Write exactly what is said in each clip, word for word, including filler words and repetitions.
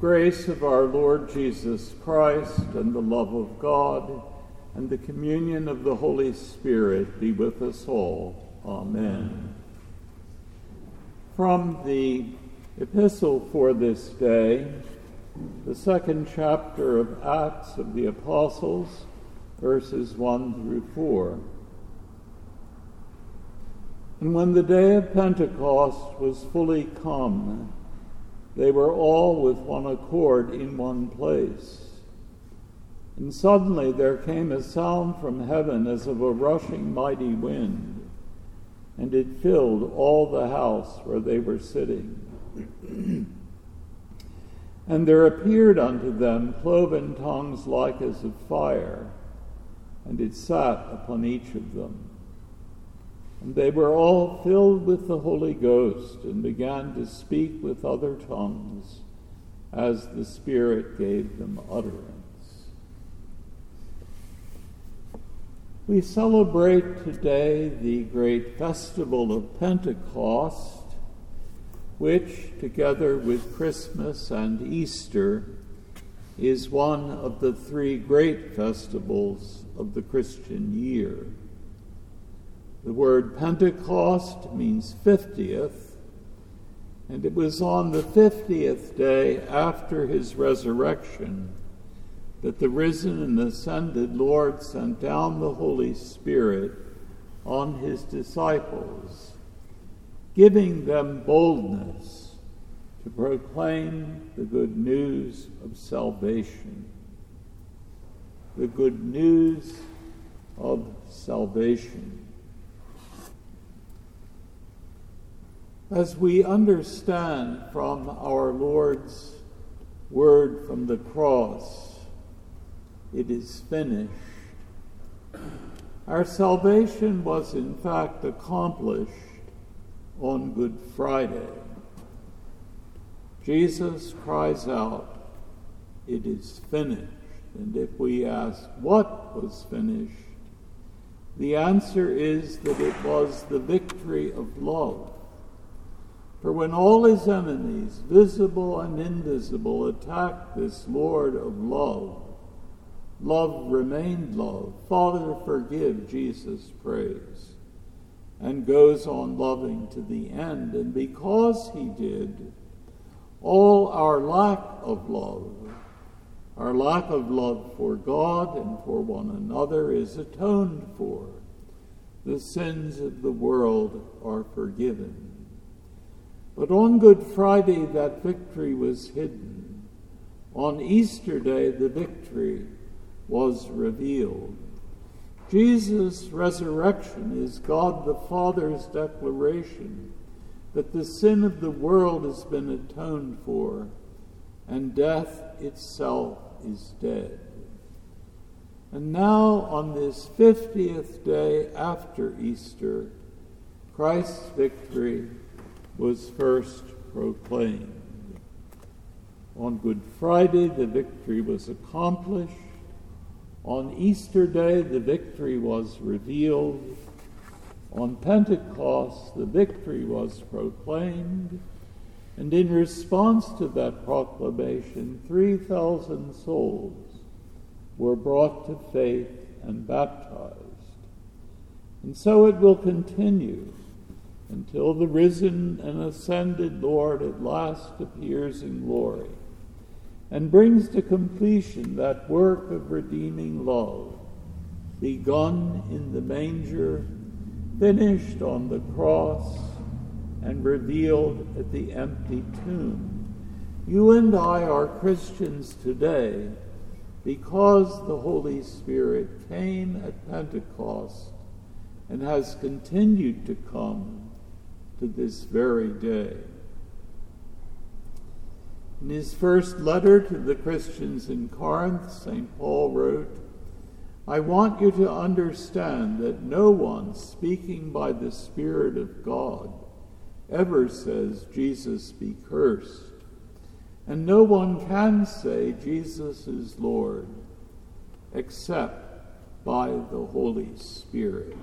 grace of our Lord Jesus Christ and the love of God and the communion of the Holy Spirit be with us all. Amen. From the epistle for this day, the second chapter of Acts of the Apostles, verses one through four. And when the day of Pentecost was fully come, they were all with one accord in one place. And suddenly there came a sound from heaven as of a rushing mighty wind, and it filled all the house where they were sitting. And there appeared unto them cloven tongues like as of fire, and it sat upon each of them. And they were all filled with the Holy Ghost, and began to speak with other tongues, as the Spirit gave them utterance. We celebrate today the great festival of Pentecost, which, together with Christmas and Easter, is one of the three great festivals of the Christian year. The word Pentecost means fiftieth, and it was on the fiftieth day after his resurrection that the risen and ascended Lord sent down the Holy Spirit on his disciples, giving them boldness to proclaim the good news of salvation. The good news of salvation. As we understand from our Lord's word from the cross, it is finished. Our salvation was in fact accomplished on Good Friday. Jesus cries out, "It is finished." And if we ask what was finished, the answer is that it was the victory of love. For when all his enemies, visible and invisible, attacked this Lord of love, love remained love. Father, forgive, Jesus prays, and goes on loving to the end. And because he did, all our lack of love, our lack of love for God and for one another is atoned for. The sins of the world are forgiven. But on Good Friday, that victory was hidden. On Easter Day, the victory was revealed. Jesus' resurrection is God the Father's declaration that the sin of the world has been atoned for, and death itself is dead. And now, on this fiftieth day after Easter, Christ's victory was first proclaimed. On Good Friday, the victory was accomplished. On Easter Day, the victory was revealed. On Pentecost, the victory was proclaimed. And in response to that proclamation, three thousand souls were brought to faith and baptized. And so it will continue until the risen and ascended Lord at last appears in glory and brings to completion that work of redeeming love, begun in the manger, finished on the cross, and revealed at the empty tomb. You and I are Christians today because the Holy Spirit came at Pentecost and has continued to come to this very day. In his first letter to the Christians in Corinth, Saint Paul wrote, "I want you to understand that no one speaking by the Spirit of God ever says Jesus be cursed, and no one can say Jesus is Lord except by the Holy Spirit."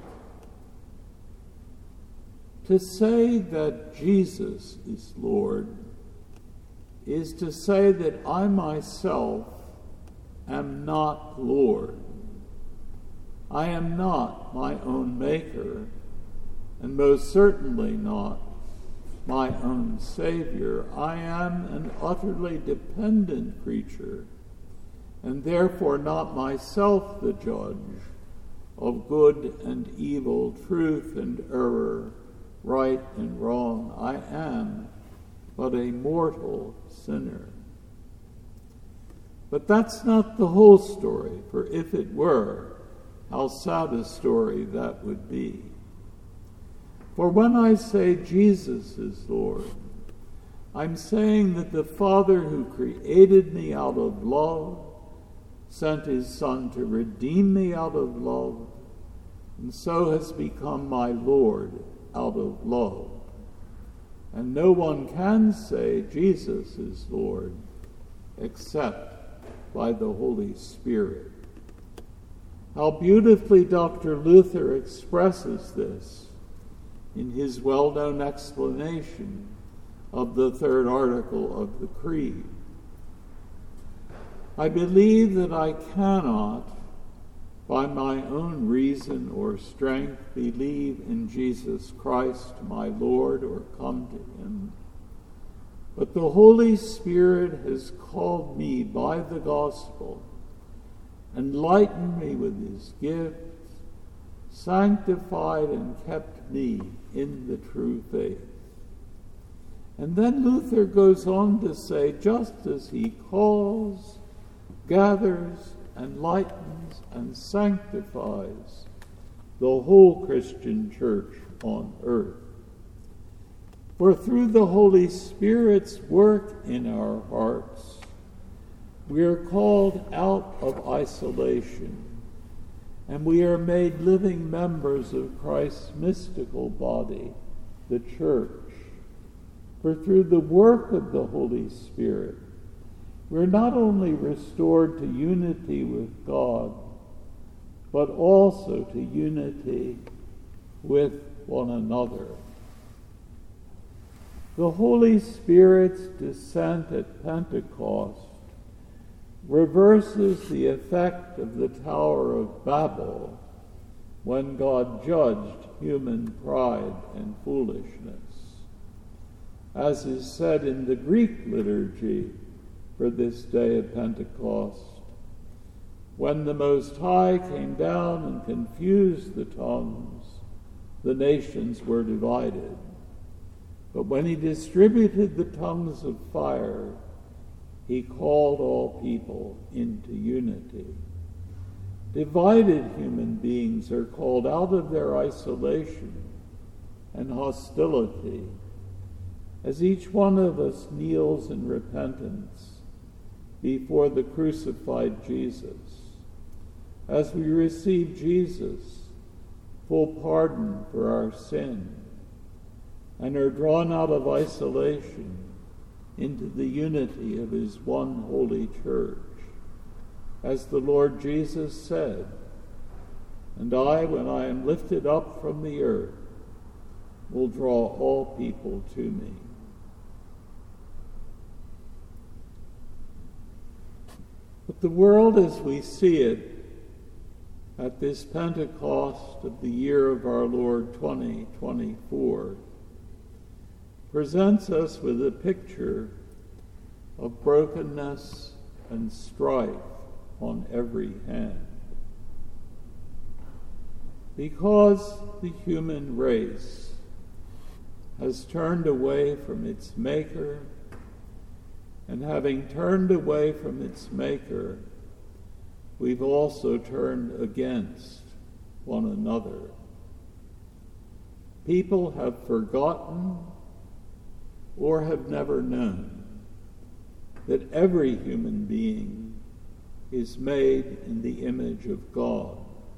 To say that Jesus is Lord is to say that I myself am not Lord. I am not my own maker, and most certainly not my own Savior. I am an utterly dependent creature, and therefore not myself the judge of good and evil, truth and error, right and wrong. I am but a mortal sinner. But that's not the whole story, for if it were, how sad a story that would be. For when I say Jesus is Lord, I'm saying that the Father who created me out of love sent his Son to redeem me out of love, and so has become my Lord out of love. And no one can say Jesus is Lord except by the Holy Spirit. How beautifully Doctor Luther expresses this in his well-known explanation of the third article of the Creed. I believe that I cannot, by my own reason or strength, believe in Jesus Christ, my Lord, or come to him. But the Holy Spirit has called me by the gospel, enlightened me with his gifts, sanctified and kept me in the true faith. And then Luther goes on to say, just as he calls, gathers, enlightens, and sanctifies the whole Christian church on earth. For through the Holy Spirit's work in our hearts, we are called out of isolation, and we are made living members of Christ's mystical body, the church. For through the work of the Holy Spirit, we're not only restored to unity with God, but also to unity with one another. The Holy Spirit's descent at Pentecost reverses the effect of the Tower of Babel when God judged human pride and foolishness. As is said in the Greek liturgy for this day of Pentecost, when the Most High came down and confused the tongues, the nations were divided. But when he distributed the tongues of fire, he called all people into unity. Divided human beings are called out of their isolation and hostility as each one of us kneels in repentance before the crucified Jesus, as we receive Jesus, full pardon for our sin, and are drawn out of isolation into the unity of his one holy church. As the Lord Jesus said, "And I, when I am lifted up from the earth, will draw all people to me." But the world as we see it at this Pentecost of the year of our Lord twenty twenty-four presents us with a picture of brokenness and strife on every hand. Because the human race has turned away from its maker, and having turned away from its maker, we've also turned against one another. People have forgotten or have never known that every human being is made in the image of God,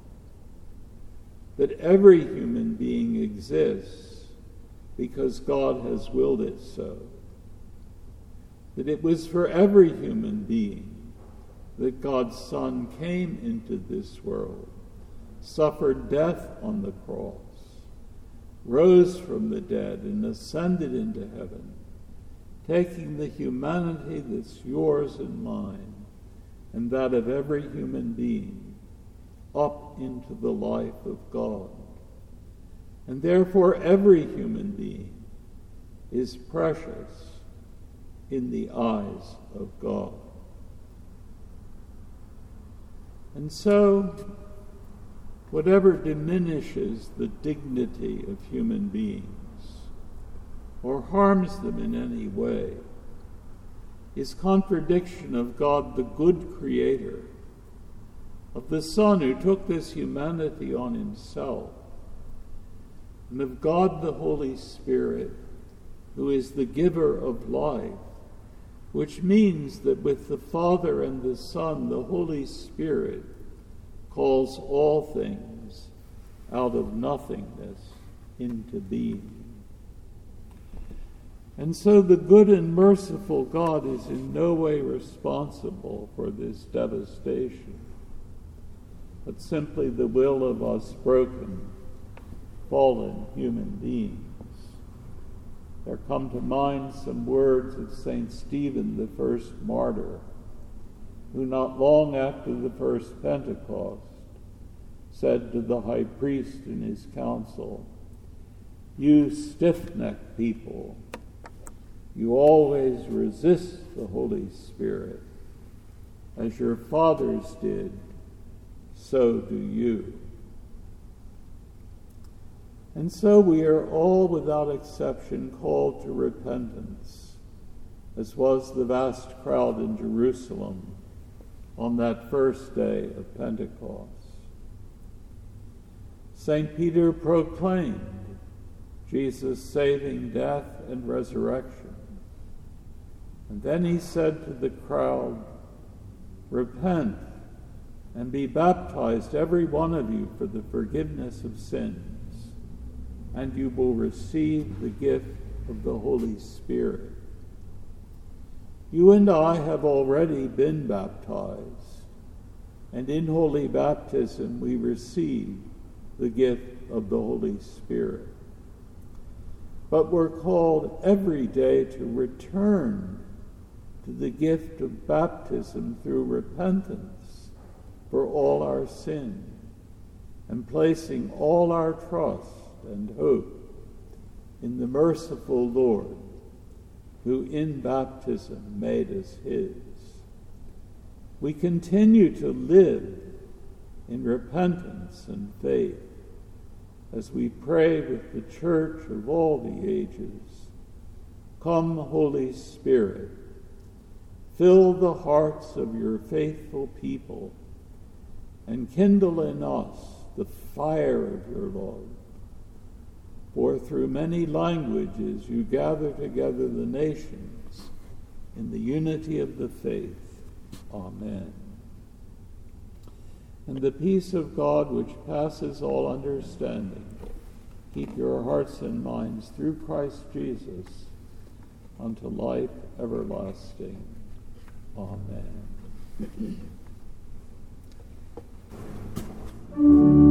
that every human being exists because God has willed it so, that it was for every human being that God's Son came into this world, suffered death on the cross, rose from the dead, and ascended into heaven, taking the humanity that's yours and mine, and that of every human being, up into the life of God. And therefore every human being is precious in the eyes of God. And so, whatever diminishes the dignity of human beings or harms them in any way is contradiction of God, the good creator, of the Son who took this humanity on himself, and of God the Holy Spirit, who is the giver of life, which means that with the Father and the Son, the Holy Spirit calls all things out of nothingness into being. And so the good and merciful God is in no way responsible for this devastation, but simply the will of us broken, fallen human beings. There come to mind some words of Saint Stephen, the first martyr, who not long after the first Pentecost said to the high priest in his council, "You stiff-necked people, you always resist the Holy Spirit. As your fathers did, so do you." And so we are all without exception called to repentance, as was the vast crowd in Jerusalem on that first day of Pentecost. Saint Peter proclaimed Jesus' saving death and resurrection. And then he said to the crowd, "Repent and be baptized, every one of you, for the forgiveness of sins, and you will receive the gift of the Holy Spirit." You and I have already been baptized, and in holy baptism we receive the gift of the Holy Spirit. But we're called every day to return to the gift of baptism through repentance for all our sin, and placing all our trust and hope in the merciful Lord, who in baptism made us his. We continue to live in repentance and faith as we pray with the Church of all the ages, "Come, Holy Spirit, fill the hearts of your faithful people, and kindle in us the fire of your love. For through many languages you gather together the nations in the unity of the faith. Amen." And the peace of God, which passes all understanding, keep your hearts and minds through Christ Jesus unto life everlasting. Amen.